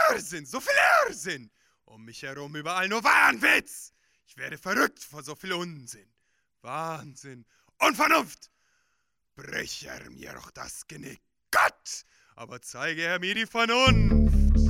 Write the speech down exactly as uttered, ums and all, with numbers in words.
Irrsinn, so viel Irrsinn. Um mich herum überall nur Wahnwitz. Ich werde verrückt vor so viel Unsinn. Wahnsinn, Unvernunft. Brich er mir doch das Genick, Gott, aber zeige er mir die Vernunft.